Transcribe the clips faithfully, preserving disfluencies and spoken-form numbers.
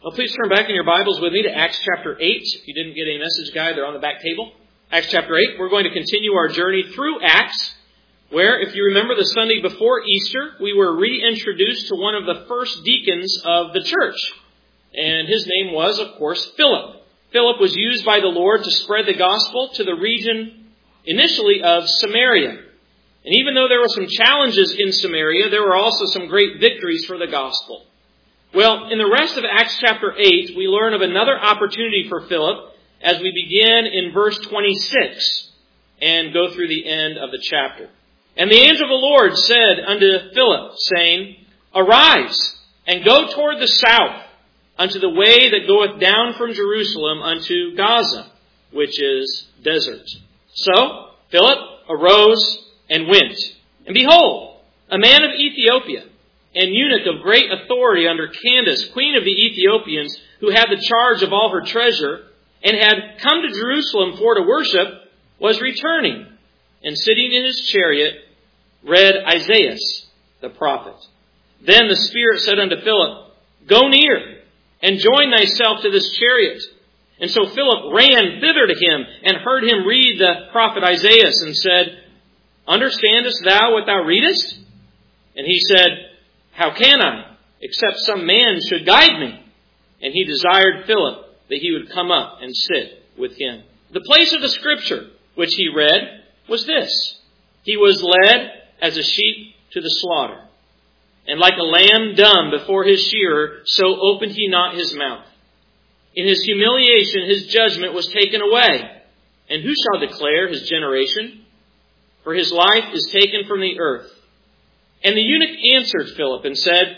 Well, please turn back in your Bibles with me to Acts chapter eight. If you didn't get a message guide, they're on the back table. Acts chapter eight. We're going to continue our journey through Acts, where, if you remember the Sunday before Easter, we were reintroduced to one of the first deacons of the church. And his name was, of course, Philip. Philip was used by the Lord to spread the gospel to the region initially of Samaria. And even though there were some challenges in Samaria, there were also some great victories for the gospel. Well, in the rest of Acts chapter eight, we learn of another opportunity for Philip as we begin in verse twenty-six and go through the end of the chapter. And the angel of the Lord said unto Philip, saying, Arise, and go toward the south, unto the way that goeth down from Jerusalem unto Gaza, which is desert. So Philip arose and went. And behold, a man of Ethiopia, and eunuch of great authority under Candace, queen of the Ethiopians, who had the charge of all her treasure, and had come to Jerusalem for to worship, was returning, and sitting in his chariot, read Isaiah the prophet. Then the Spirit said unto Philip, Go near, and join thyself to this chariot. And so Philip ran thither to him, and heard him read the prophet Isaiah, and said, Understandest thou what thou readest? And he said, How can I, except some man should guide me? And he desired Philip that he would come up and sit with him. The place of the scripture which he read was this: He was led as a sheep to the slaughter, and like a lamb dumb before his shearer, so opened he not his mouth. In his humiliation his judgment was taken away. And who shall declare his generation? For his life is taken from the earth. And the eunuch answered Philip and said,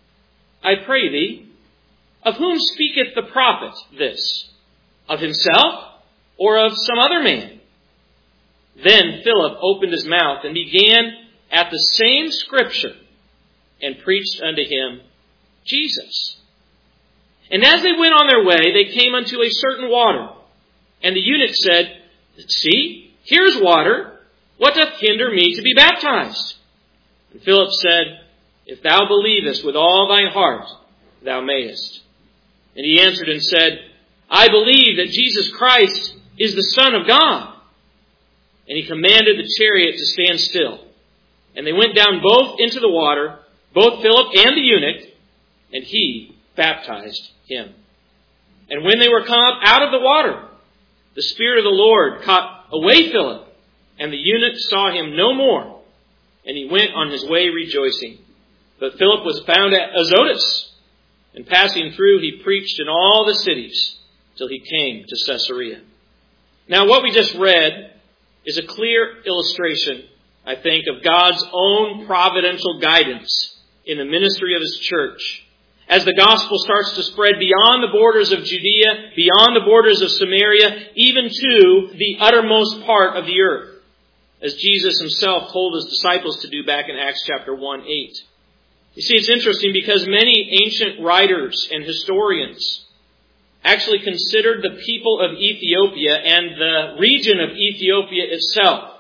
I pray thee, of whom speaketh the prophet this? Of himself, or of some other man? Then Philip opened his mouth and began at the same scripture, and preached unto him Jesus. And as they went on their way, they came unto a certain water. And the eunuch said, See, here's water. What doth hinder me to be baptized? And Philip said, If thou believest with all thy heart, thou mayest. And he answered and said, I believe that Jesus Christ is the Son of God. And he commanded the chariot to stand still. And they went down both into the water, both Philip and the eunuch, and he baptized him. And when they were come up out of the water, the Spirit of the Lord caught away Philip, and the eunuch saw him no more, and he went on his way rejoicing. But Philip was found at Azotus, and passing through he preached in all the cities till he came to Caesarea. Now what we just read is a clear illustration, I think, of God's own providential guidance in the ministry of His church, as the gospel starts to spread beyond the borders of Judea, beyond the borders of Samaria, even to the uttermost part of the earth, as Jesus Himself told His disciples to do back in Acts chapter one, eight. You see, it's interesting because many ancient writers and historians actually considered the people of Ethiopia and the region of Ethiopia itself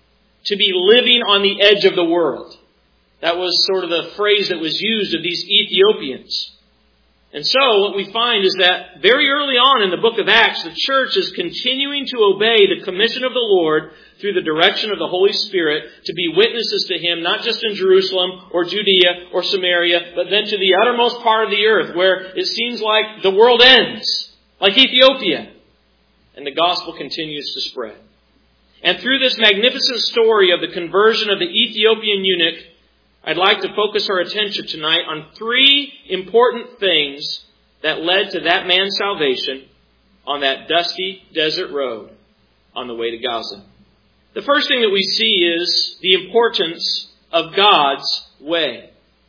to be living on the edge of the world. That was sort of the phrase that was used of these Ethiopians. And so what we find is that very early on in the book of Acts, the church is continuing to obey the commission of the Lord through the direction of the Holy Spirit to be witnesses to Him, not just in Jerusalem or Judea or Samaria, but then to the uttermost part of the earth where it seems like the world ends, like Ethiopia. And the gospel continues to spread. And through this magnificent story of the conversion of the Ethiopian eunuch, I'd like to focus our attention tonight on three important things that led to that man's salvation on that dusty desert road on the way to Gaza. The first thing that we see is the importance of God's way.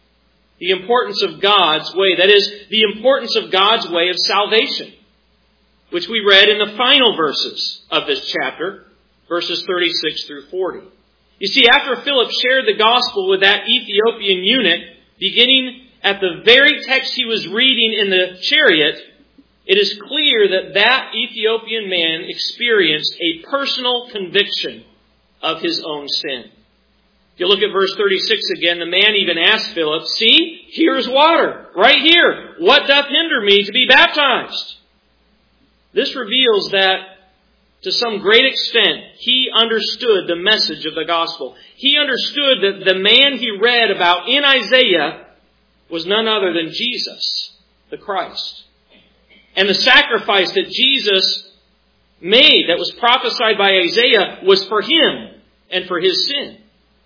The importance of God's way. That is, the importance of God's way of salvation, which we read in the final verses of this chapter, verses thirty-six through forty. You see, after Philip shared the gospel with that Ethiopian eunuch, beginning at the very text he was reading in the chariot, it is clear that that Ethiopian man experienced a personal conviction of his own sin. If you look at verse thirty-six again, the man even asked Philip, See, Here's water, right here. What doth hinder me to be baptized? This reveals that, to some great extent, he understood the message of the gospel. He understood that the man he read about in Isaiah was none other than Jesus, the Christ. And the sacrifice that Jesus made, that was prophesied by Isaiah, was for him and for his sin.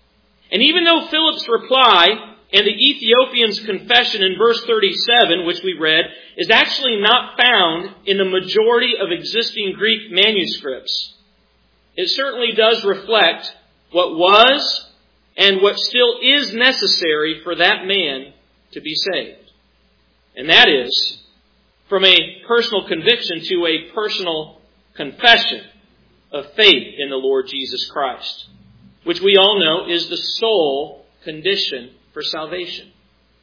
And even though Philip's reply and the Ethiopian's confession in verse thirty-seven, which we read, is actually not found in the majority of existing Greek manuscripts, it certainly does reflect what was and what still is necessary for that man to be saved. And that is, from a personal conviction to a personal confession of faith in the Lord Jesus Christ, which we all know is the sole condition for salvation.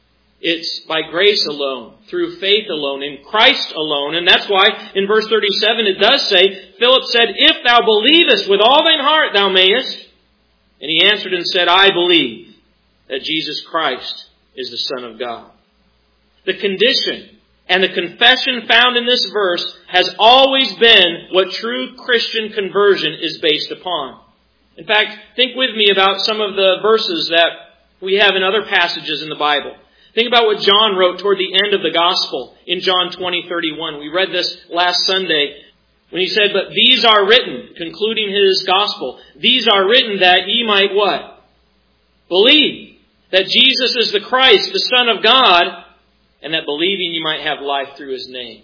It's by grace alone, through faith alone, in Christ alone. And that's why in verse thirty-seven it does say, Philip said, "If thou believest with all thine heart, thou mayest." And he answered and said, "I believe that Jesus Christ is the Son of God." The condition and the confession found in this verse has always been what true Christian conversion is based upon. In fact, think with me about some of the verses that we have in other passages in the Bible. Think about what John wrote toward the end of the gospel in John twenty thirty-one. We read this last Sunday when he said, "But these are written," concluding his gospel, "these are written that ye might" what? Believe that Jesus is the Christ, the Son of God, and that believing you might have life through his name.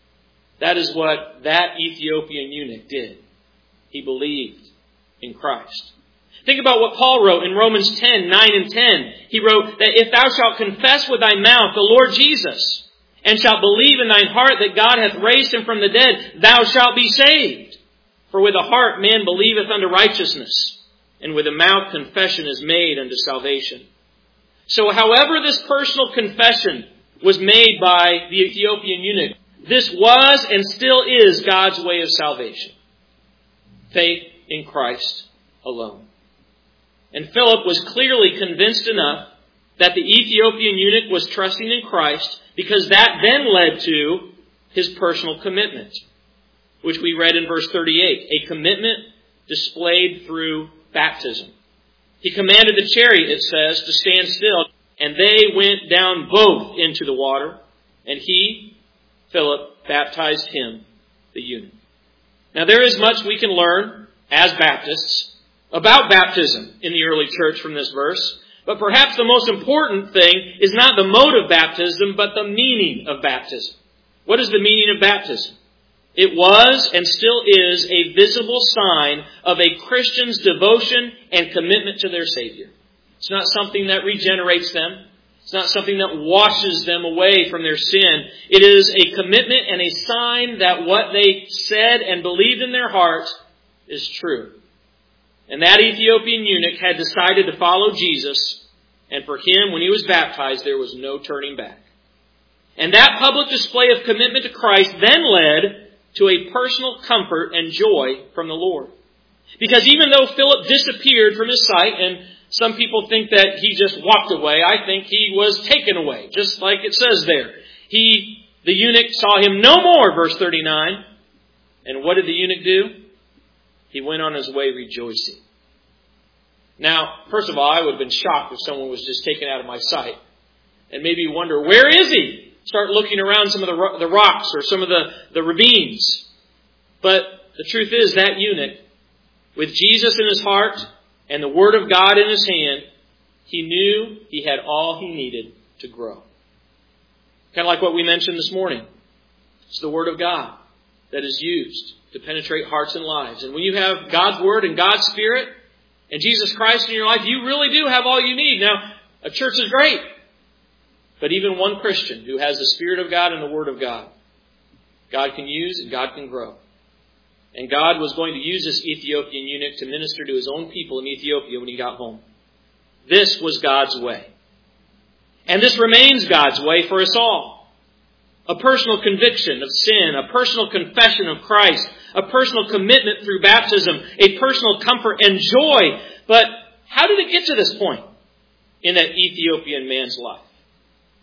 That is what that Ethiopian eunuch did. He believed in Christ. Think about what Paul wrote in Romans ten, nine and ten. He wrote that if thou shalt confess with thy mouth the Lord Jesus, and shalt believe in thine heart that God hath raised him from the dead, thou shalt be saved. For with the heart man believeth unto righteousness, and with the mouth confession is made unto salvation. So however this personal confession was made by the Ethiopian eunuch, this was and still is God's way of salvation. Faith in Christ alone. And Philip was clearly convinced enough that the Ethiopian eunuch was trusting in Christ, because that then led to his personal commitment, which we read in verse thirty-eight, a commitment displayed through baptism. He commanded the chariot, it says, to stand still, and they went down both into the water, and he, Philip, baptized him, the eunuch. Now there is much we can learn as Baptists about baptism in the early church from this verse, but perhaps the most important thing is not the mode of baptism, but the meaning of baptism. What is the meaning of baptism? It was and still is a visible sign of a Christian's devotion and commitment to their Savior. It's not something that regenerates them. It's not something that washes them away from their sin. It is a commitment and a sign that what they said and believed in their heart is true. And that Ethiopian eunuch had decided to follow Jesus, and for him, when he was baptized, there was no turning back. And that public display of commitment to Christ then led to a personal comfort and joy from the Lord. Because even though Philip disappeared from his sight, and some people think that he just walked away, I think he was taken away, just like it says there. He, the eunuch, saw him no more, verse thirty-nine. And what did the eunuch do? He went on his way rejoicing. Now, first of all, I would have been shocked if someone was just taken out of my sight. And maybe wonder, where is he? Start looking around some of the, the rocks or some of the, the ravines. But the truth is, that eunuch, with Jesus in his heart and the Word of God in his hand, he knew he had all he needed to grow. Kind of like what we mentioned this morning. It's the Word of God that is used to penetrate hearts and lives. And when you have God's Word and God's Spirit and Jesus Christ in your life, you really do have all you need. Now, a church is great. But even one Christian who has the Spirit of God and the Word of God, God can use and God can grow. And God was going to use this Ethiopian eunuch to minister to his own people in Ethiopia when he got home. This was God's way. And this remains God's way for us all. A personal conviction of sin, a personal confession of Christ, a personal commitment through baptism, a personal comfort and joy. But how did it get to this point in that Ethiopian man's life?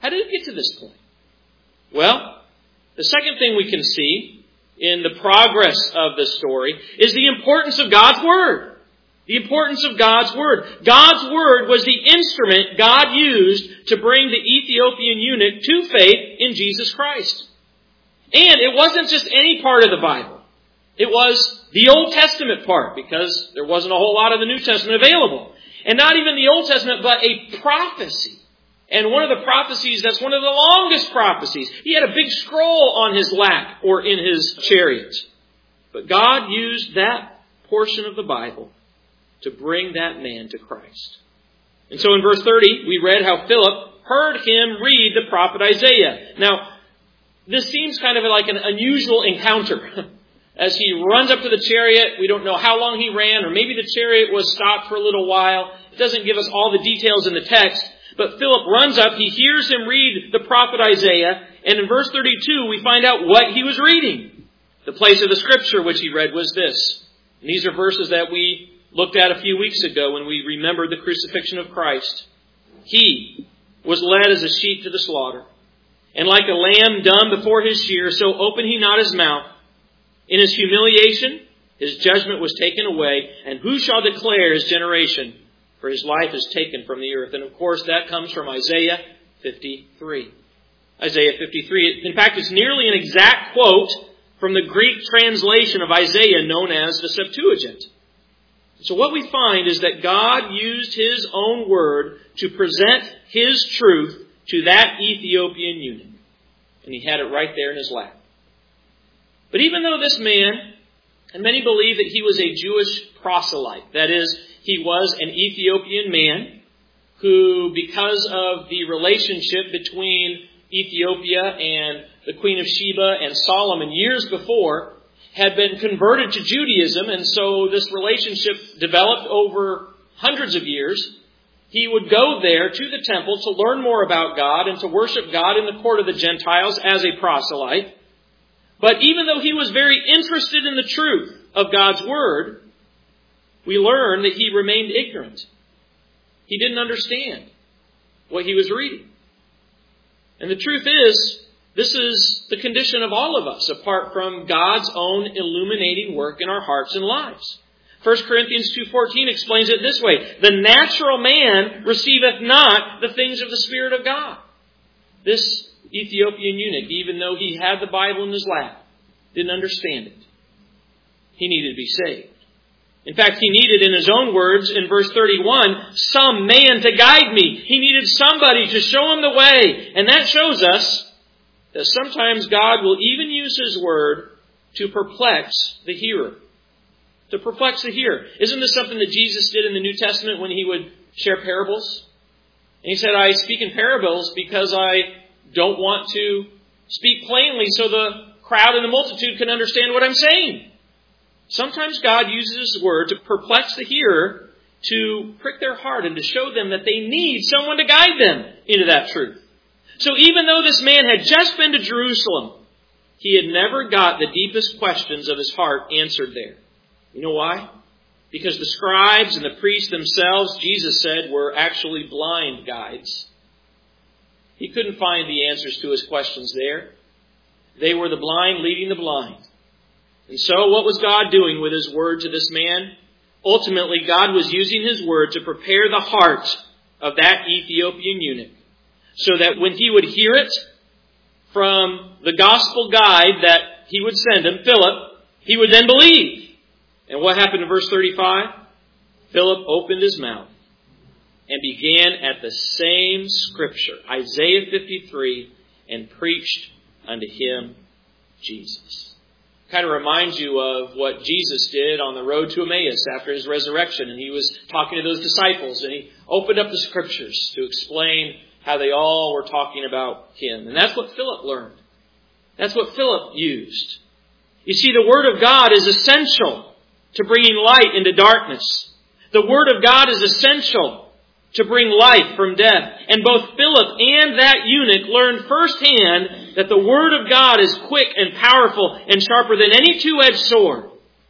How did it get to this point? Well, the second thing we can see in the progress of the story is the importance of God's Word. The importance of God's Word. God's Word was the instrument God used to bring the Ethiopian eunuch to faith in Jesus Christ. And it wasn't just any part of the Bible. It was the Old Testament part, because there wasn't a whole lot of the New Testament available. And not even the Old Testament, but a prophecy. And one of the prophecies, that's one of the longest prophecies. He had a big scroll on his lap or in his chariot. But God used that portion of the Bible to bring that man to Christ. And so in verse thirty, we read how Philip heard him read the prophet Isaiah. Now, this seems kind of like an unusual encounter. As he runs up to the chariot, we don't know how long he ran, or maybe the chariot was stopped for a little while. It doesn't give us all the details in the text. But Philip runs up, he hears him read the prophet Isaiah, and in verse thirty-two we find out what he was reading. The place of the scripture which he read was this. And these are verses that we looked at a few weeks ago when we remembered the crucifixion of Christ. He was led as a sheep to the slaughter, and like a lamb dumb before his shearer, so opened he not his mouth. In his humiliation, his judgment was taken away, and who shall declare his generation? For his life is taken from the earth. And of course, that comes from Isaiah fifty-three. Isaiah fifty-three. In fact, it's nearly an exact quote from the Greek translation of Isaiah known as the Septuagint. So what we find is that God used His own word to present His truth to that Ethiopian eunuch. And he had it right there in his lap. But even though this man, and many believe that he was a Jewish proselyte, that is, he was an Ethiopian man who, because of the relationship between Ethiopia and the Queen of Sheba and Solomon years before, had been converted to Judaism, and so this relationship developed over hundreds of years. He would go there to the temple to learn more about God and to worship God in the court of the Gentiles as a proselyte. But even though he was very interested in the truth of God's Word, we learn that he remained ignorant. He didn't understand what he was reading. And the truth is, this is the condition of all of us, apart from God's own illuminating work in our hearts and lives. First Corinthians two fourteen explains it this way: the natural man receiveth not the things of the Spirit of God. This Ethiopian eunuch, even though he had the Bible in his lap, didn't understand it. He needed to be saved. In fact, he needed, in his own words, in verse thirty-one, some man to guide me. He needed somebody to show him the way. And that shows us that sometimes God will even use His Word to perplex the hearer. To perplex the hearer. Isn't this something that Jesus did in the New Testament when He would share parables? And He said, I speak in parables because I don't want to speak plainly so the crowd and the multitude can understand what I'm saying. Sometimes God uses His Word to perplex the hearer, to prick their heart and to show them that they need someone to guide them into that truth. So even though this man had just been to Jerusalem, he had never got the deepest questions of his heart answered there. You know why? Because the scribes and the priests themselves, Jesus said, were actually blind guides. He couldn't find the answers to his questions there. They were the blind leading the blind. And so what was God doing with His Word to this man? Ultimately, God was using His Word to prepare the heart of that Ethiopian eunuch, so that when he would hear it from the gospel guide that He would send him, Philip, he would then believe. And what happened in verse thirty-five? Philip opened his mouth and began at the same scripture, Isaiah fifty-three, and preached unto him Jesus. Kind of reminds you of what Jesus did on the road to Emmaus after His resurrection. And He was talking to those disciples, and He opened up the scriptures to explain how they all were talking about Him. And that's what Philip learned. That's what Philip used. You see, the Word of God is essential to bringing light into darkness. The Word of God is essential to bring life from death. And both Philip and that eunuch learned firsthand that the Word of God is quick and powerful and sharper than any two-edged sword.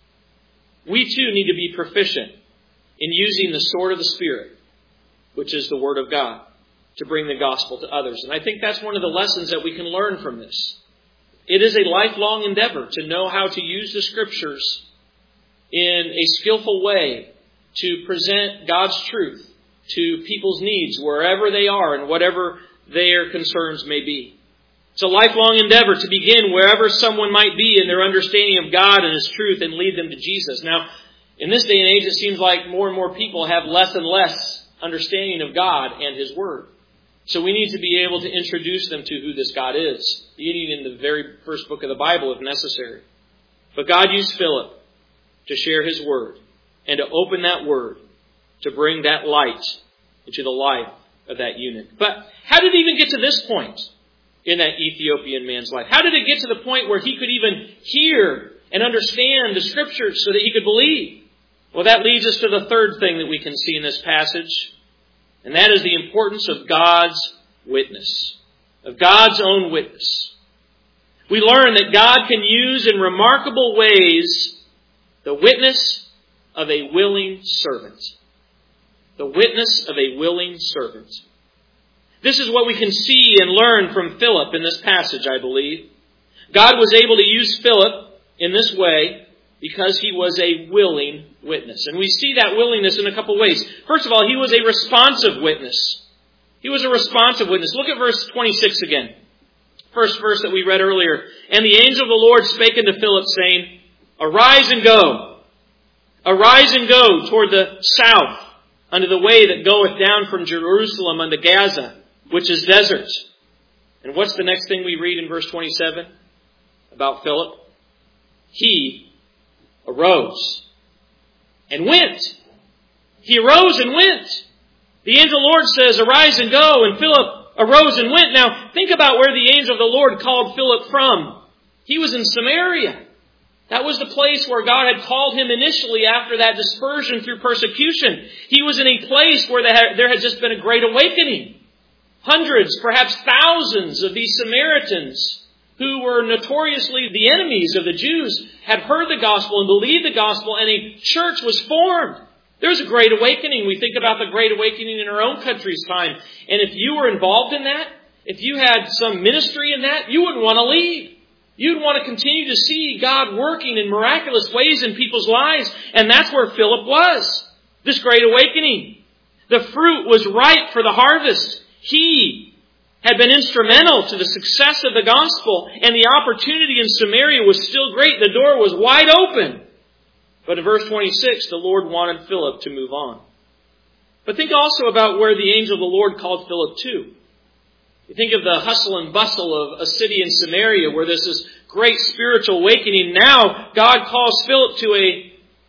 We too need to be proficient in using the sword of the Spirit, which is the Word of God. to bring the gospel to others. And I think that's one of the lessons that we can learn from this. It is a lifelong endeavor to know how to use the Scriptures in a skillful way to present God's truth to people's needs wherever they are and whatever their concerns may be. It's a lifelong endeavor to begin wherever someone might be in their understanding of God and His truth and lead them to Jesus. Now, in this day and age, it seems like more and more people have less and less understanding of God and His Word. So we need to be able to introduce them to who this God is, beginning in the very first book of the Bible if necessary. But God used Philip to share His Word and to open that Word to bring that light into the life of that eunuch. But how did it even get to this point in that Ethiopian man's life? How did it get to the point where he could even hear and understand the Scriptures so that he could believe? Well, that leads us to the third thing that we can see in this passage, and that is the importance of God's witness, of God's own witness. We learn that God can use in remarkable ways the witness of a willing servant. The witness of a willing servant. This is what we can see and learn from Philip in this passage, I believe. God was able to use Philip in this way because he was a willing witness. And we see that willingness in a couple ways. First of all, he was a responsive witness. He was a responsive witness. Look at verse twenty-six again. First verse that we read earlier. And the angel of the Lord spake unto Philip, saying, Arise and go. Arise and go toward the south, unto the way that goeth down from Jerusalem unto Gaza, which is desert. And what's the next thing we read in verse twenty-seven about Philip? He arose and went. He arose and went. The angel of the Lord says, Arise and go. And Philip arose and went. Now, think about where the angel of the Lord called Philip from. He was in Samaria. That was the place where God had called him initially after that dispersion through persecution. He was in a place where there had just been a great awakening. Hundreds, perhaps thousands of these Samaritans who were notoriously the enemies of the Jews had heard the gospel and believed the gospel, and a church was formed. There was a great awakening. We think about the great awakening in our own country's time. And if you were involved in that, if you had some ministry in that, you wouldn't want to leave. You'd want to continue to see God working in miraculous ways in people's lives. And that's where Philip was. This great awakening. The fruit was ripe for the harvest. He had been instrumental to the success of the gospel. And the opportunity in Samaria was still great. The door was wide open. But in verse twenty-six, the Lord wanted Philip to move on. But think also about where the angel of the Lord called Philip to. You think of the hustle and bustle of a city in Samaria where there's this great spiritual awakening. Now God calls Philip to a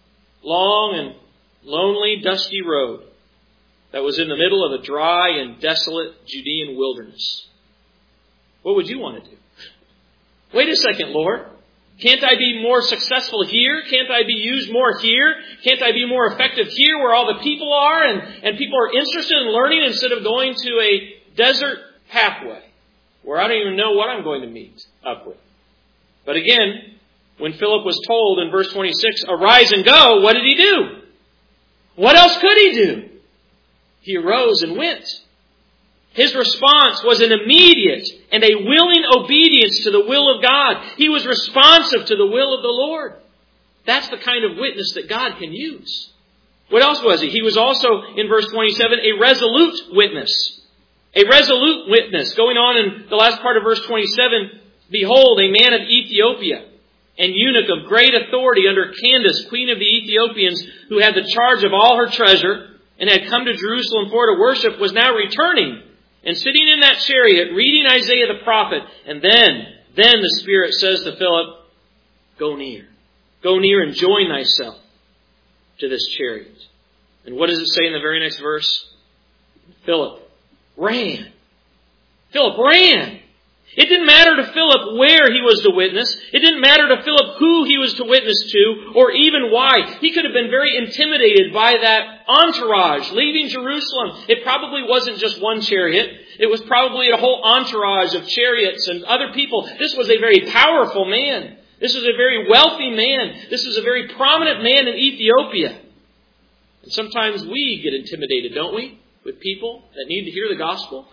long and lonely, dusty road that was in the middle of a dry and desolate Judean wilderness. What would you want to do? Wait a second, Lord. Can't I be more successful here? Can't I be used more here? Can't I be more effective here where all the people are and, and people are interested in learning instead of going to a desert pathway where I don't even know what I'm going to meet up with? But again, when Philip was told in verse twenty-six, Arise and go, what did he do? What else could he do? He arose and went. His response was an immediate and a willing obedience to the will of God. He was responsive to the will of the Lord. That's the kind of witness that God can use. What else was he? He was also, in verse twenty-seven, a resolute witness. A resolute witness. Going on in the last part of verse twenty-seven, Behold, a man of Ethiopia, and eunuch of great authority under Candace, queen of the Ethiopians, who had the charge of all her treasure, and had come to Jerusalem for to worship, was now returning, and sitting in that chariot, reading Isaiah the prophet. And then, then the Spirit says to Philip, Go near. Go near and join thyself to this chariot. And what does it say in the very next verse? Philip ran. Philip ran. It didn't matter to Philip where he was to witness. It didn't matter to Philip who he was to witness to, or even why. He could have been very intimidated by that entourage leaving Jerusalem. It probably wasn't just one chariot. It was probably a whole entourage of chariots and other people. This was a very powerful man. This was a very wealthy man. This was a very prominent man in Ethiopia. And sometimes we get intimidated, don't we? with people that need to hear the gospel?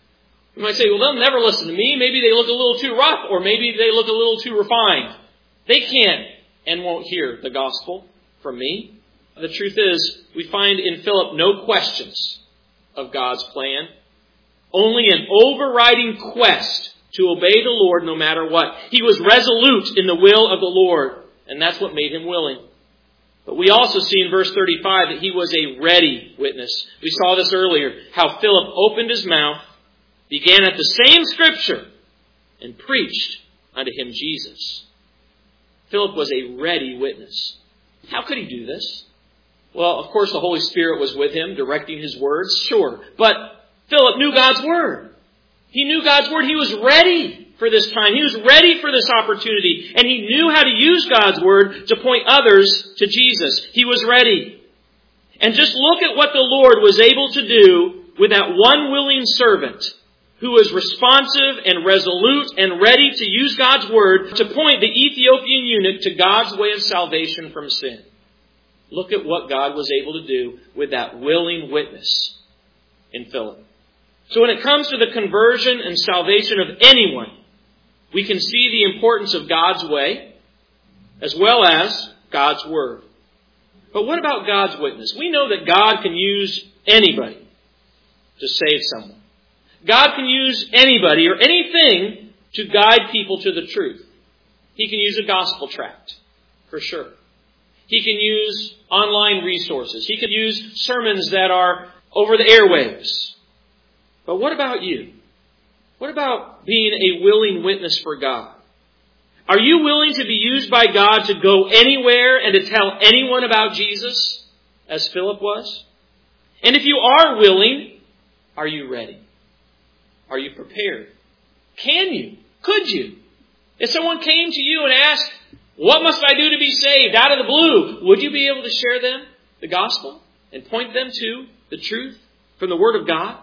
You might say, well, they'll never listen to me. Maybe they look a little too rough, or maybe they look a little too refined. They can't and won't hear the gospel from me. The truth is, we find in Philip no questions of God's plan, only an overriding quest to obey the Lord no matter what. He was resolute in the will of the Lord, and that's what made him willing. But we also see in verse thirty-five that he was a ready witness. We saw this earlier, how Philip opened his mouth, began at the same scripture, and preached unto him Jesus. Philip was a ready witness. How could he do this? Well, of course, the Holy Spirit was with him, directing his words, sure. But Philip knew God's Word. He knew God's Word. He was ready for this time. He was ready for this opportunity. And he knew how to use God's Word to point others to Jesus. He was ready. And just look at what the Lord was able to do with that one willing servant who was responsive and resolute and ready to use God's Word to point the Ethiopian eunuch to God's way of salvation from sin. Look at what God was able to do with that willing witness in Philip. So when it comes to the conversion and salvation of anyone, we can see the importance of God's way as well as God's Word. But what about God's witness? We know that God can use anybody to save someone. God can use anybody or anything to guide people to the truth. He can use a gospel tract, for sure. He can use online resources. He can use sermons that are over the airwaves. But what about you? What about being a willing witness for God? Are you willing to be used by God to go anywhere and to tell anyone about Jesus, as Philip was? And if you are willing, are you ready? Are you prepared? Can you? Could you? If someone came to you and asked, what must I do to be saved, out of the blue, would you be able to share them the gospel and point them to the truth from the Word of God?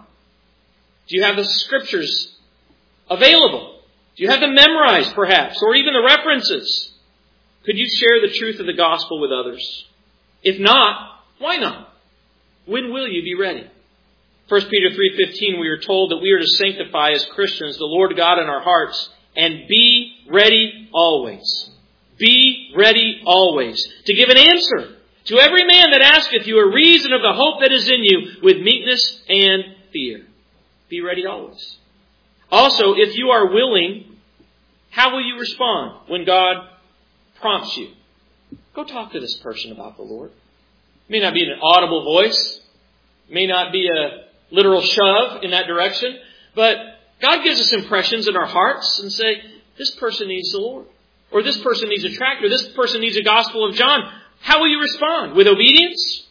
Do you have the scriptures available? Do you have them memorized, perhaps, or even the references? Could you share the truth of the gospel with others? If not, why not? When will you be ready? First Peter three fifteen, we are told that we are to sanctify as Christians the Lord God in our hearts and be ready always. Be ready always to give an answer to every man that asketh you a reason of the hope that is in you with meekness and fear. Be ready always. Also, if you are willing, how will you respond when God prompts you? Go talk to this person about the Lord. It may not be in an audible voice. It may not be a literal shove in that direction. But God gives us impressions in our hearts and say, this person needs the Lord. Or this person needs a tract. Or this person needs a Gospel of John. How will you respond? With obedience?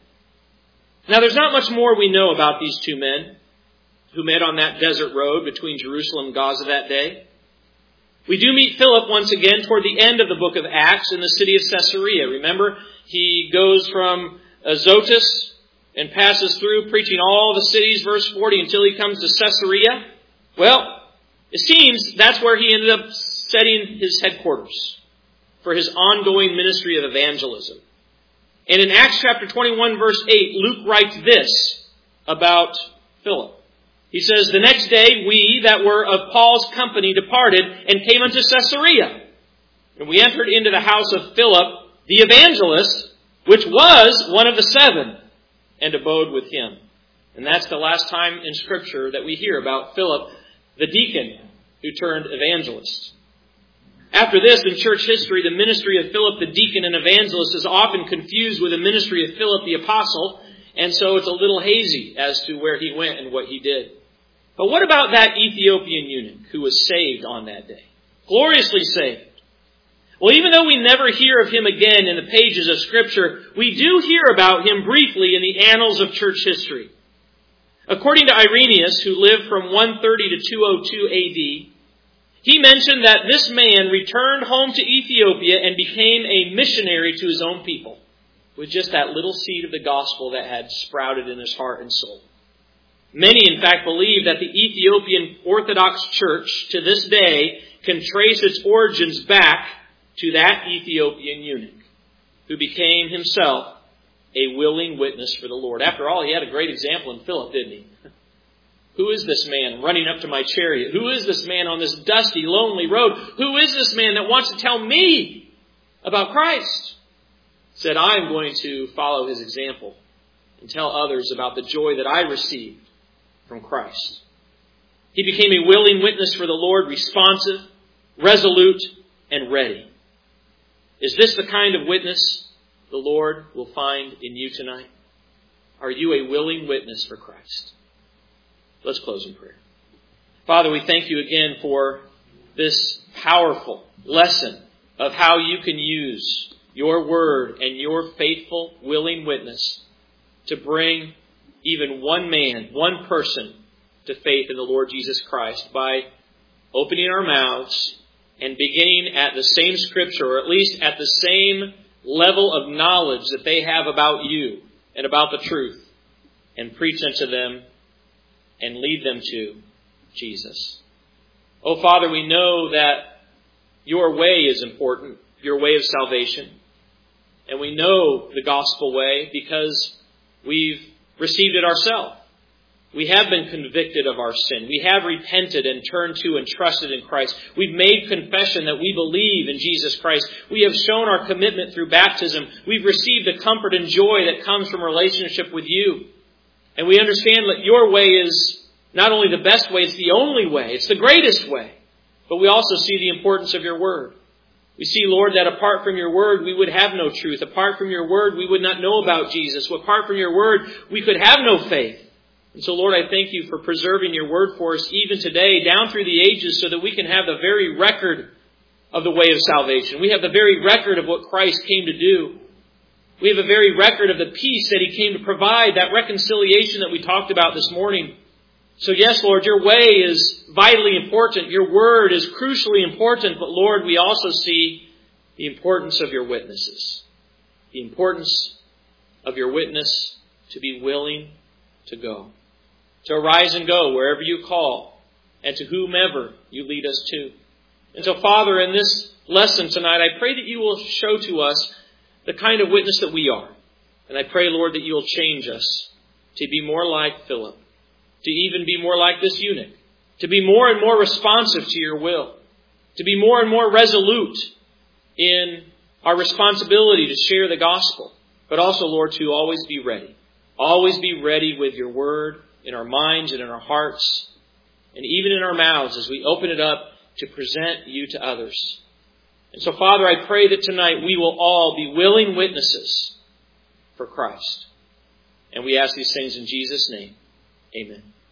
Now, there's not much more we know about these two men who met on that desert road between Jerusalem and Gaza that day. We do meet Philip once again toward the end of the book of Acts in the city of Caesarea. Remember, he goes from Azotus and passes through preaching all the cities, verse forty, until he comes to Caesarea. Well, it seems that's where he ended up setting his headquarters for his ongoing ministry of evangelism. And in Acts chapter twenty-one, verse eight, Luke writes this about Philip. He says, the next day we that were of Paul's company departed and came unto Caesarea. And we entered into the house of Philip, the evangelist, which was one of the seven, and abode with him. And that's the last time in Scripture that we hear about Philip, the deacon, who turned evangelist. After this, in church history, the ministry of Philip the deacon and evangelist is often confused with the ministry of Philip the apostle, and so it's a little hazy as to where he went and what he did. But what about that Ethiopian eunuch who was saved on that day? Gloriously saved. Well, even though we never hear of him again in the pages of Scripture, we do hear about him briefly in the annals of church history. According to Irenaeus, who lived from one thirty to two oh two A D, he mentioned that this man returned home to Ethiopia and became a missionary to his own people, with just that little seed of the gospel that had sprouted in his heart and soul. Many, in fact, believe that the Ethiopian Orthodox Church to this day can trace its origins back to that Ethiopian eunuch, who became himself a willing witness for the Lord. After all, he had a great example in Philip, didn't he? Who is this man running up to my chariot? Who is this man on this dusty, lonely road? Who is this man that wants to tell me about Christ? He said, I am going to follow his example and tell others about the joy that I received from Christ. He became a willing witness for the Lord, responsive, resolute, and ready. Is this the kind of witness the Lord will find in you tonight? Are you a willing witness for Christ? Let's close in prayer. Father, we thank you again for this powerful lesson of how you can use your word and your faithful, willing witness to bring even one man, one person to faith in the Lord Jesus Christ by opening our mouths and beginning at the same scripture, or at least at the same level of knowledge that they have about you and about the truth, and preach unto them and lead them to Jesus. Oh, Father, we know that your way is important, your way of salvation. And we know the gospel way because we've received it ourselves. We have been convicted of our sin. We have repented and turned to and trusted in Christ. We've made confession that we believe in Jesus Christ. We have shown our commitment through baptism. We've received the comfort and joy that comes from relationship with you. And we understand that your way is not only the best way, it's the only way. It's the greatest way. But we also see the importance of your word. We see, Lord, that apart from your word, we would have no truth. Apart from your word, we would not know about Jesus. Apart from your word, we could have no faith. And so, Lord, I thank you for preserving your word for us even today, down through the ages, so that we can have the very record of the way of salvation. We have the very record of what Christ came to do. We have a very record of the peace that he came to provide, that reconciliation that we talked about this morning. So yes, Lord, your way is vitally important. Your word is crucially important. But Lord, we also see the importance of your witnesses. The importance of your witness to be willing to go. To arise and go wherever you call and to whomever you lead us to. And so, Father, in this lesson tonight, I pray that you will show to us the kind of witness that we are. And I pray, Lord, that you will change us to be more like Philip, to even be more like this eunuch, to be more and more responsive to your will, to be more and more resolute in our responsibility to share the gospel, but also, Lord, to always be ready. Always be ready with your word in our minds and in our hearts, and even in our mouths as we open it up to present you to others. And so, Father, I pray that tonight we will all be willing witnesses for Christ. And we ask these things in Jesus' name. Amen.